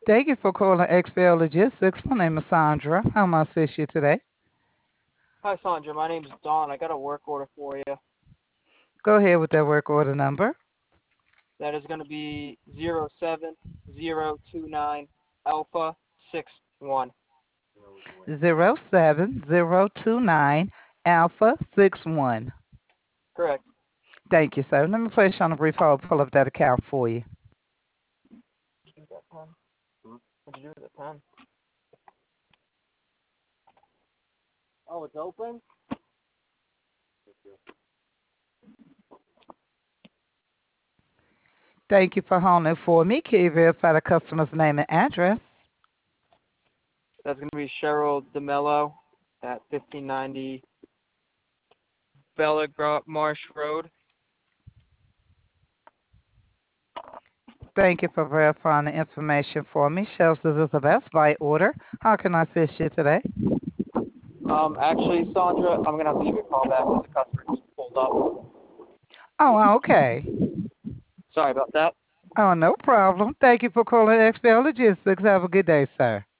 Thank you for calling XPL Logistics. My name is Sandra. How may I assist you today? Hi, Sandra. My name's Don. I got a work order for you. Go ahead with that work order number. That is going to be 07029 Alpha 61. 07029 Alpha 61. Correct. Thank you, sir. Let me place you on a brief hold, pull up that account for you. What'd you do with that pen? What'd you do with the pen? Oh, it's open? Thank you for holding for me. Can you verify the customer's name and address? That's going to be Cheryl DeMello at 1590 Bella Marsh Road. Thank you for verifying the information for me. Shows this is a Best Buy order. How can I assist you today? Actually, Sandra, I'm going to have to give you a call back because the customer just pulled up. Oh, okay. Sorry about that. Oh, no problem. Thank you for calling XPL Logistics. Have a good day, sir.